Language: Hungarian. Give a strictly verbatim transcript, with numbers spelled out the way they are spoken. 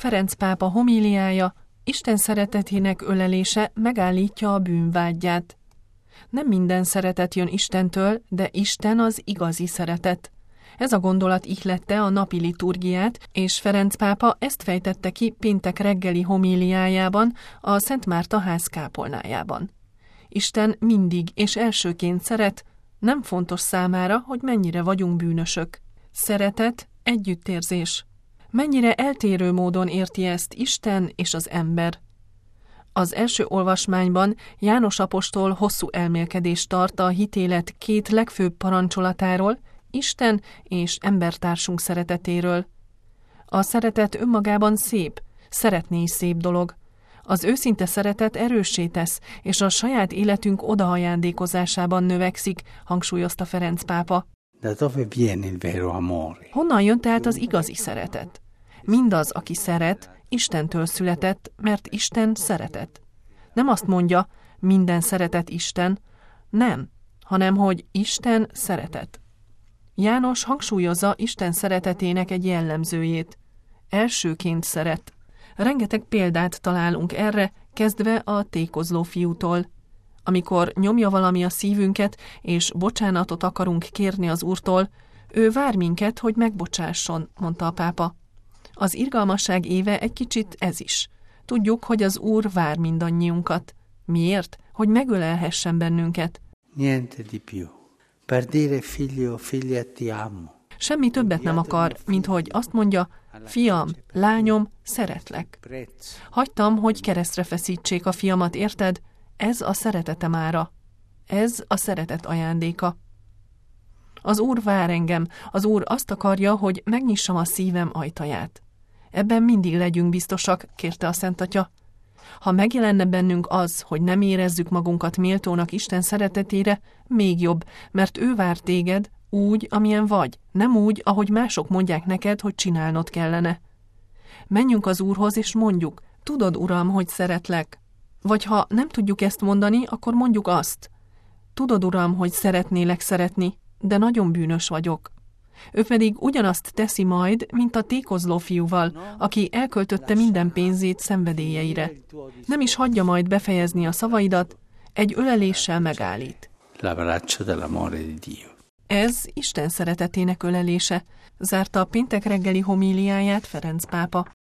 Ferenc pápa homíliája, Isten szeretetének ölelése megállítja a bűnvágyát. Nem minden szeretet jön Istentől, de Isten az igazi szeretet. Ez a gondolat ihlette a napi liturgiát, és Ferenc pápa ezt fejtette ki péntek reggeli homíliájában, a Szent Márta ház kápolnájában. Isten mindig és elsőként szeret, nem fontos számára, hogy mennyire vagyunk bűnösök. Szeretet, együttérzés. Mennyire eltérő módon érti ezt Isten és az ember. Az első olvasmányban János apostol hosszú elmélkedést tart a hitélet két legfőbb parancsolatáról, Isten és embertársunk szeretetéről. A szeretet önmagában szép, szeretni is szép dolog. Az őszinte szeretet erőssé tesz, és a saját életünk odaajándékozásában növekszik, hangsúlyozta Ferenc pápa. Honnan jön tehát az igazi szeretet? Mindaz, aki szeret, Istentől született, mert Isten szeretet. Nem azt mondja, minden szeretet Isten, nem, hanem hogy Isten szeretet. János hangsúlyozza Isten szeretetének egy jellemzőjét. Elsőként szeret. Rengeteg példát találunk erre, kezdve a tékozló fiútól. Amikor nyomja valami a szívünket, és bocsánatot akarunk kérni az Úrtól, ő vár minket, hogy megbocsásson, mondta a pápa. Az irgalmasság éve egy kicsit ez is. Tudjuk, hogy az Úr vár mindannyiunkat. Miért? Hogy megölelhessen bennünket. Niente di più. Per dire figlio, figlia ti amo. Semmi többet nem akar, mint hogy azt mondja, fiam, lányom, szeretlek. Hagytam, hogy keresztre feszítsék a fiamat, érted? Ez a szeretetem ára. Ez a szeretet ajándéka. Az Úr vár engem, az Úr azt akarja, hogy megnyissam a szívem ajtaját. Ebben mindig legyünk biztosak, kérte a Szent Atya. Ha megjelenne bennünk az, hogy nem érezzük magunkat méltónak Isten szeretetére, még jobb, mert ő vár téged úgy, amilyen vagy, nem úgy, ahogy mások mondják neked, hogy csinálnod kellene. Menjünk az Úrhoz, és mondjuk, tudod, Uram, hogy szeretlek. Vagy ha nem tudjuk ezt mondani, akkor mondjuk azt. Tudod, Uram, hogy szeretnélek szeretni, de nagyon bűnös vagyok. Ő pedig ugyanazt teszi majd, mint a tékozló fiúval, aki elköltötte minden pénzét szenvedélyeire. Nem is hagyja majd befejezni a szavaidat, egy öleléssel megállít. Ez Isten szeretetének ölelése, zárta a péntek reggeli homíliáját Ferenc pápa.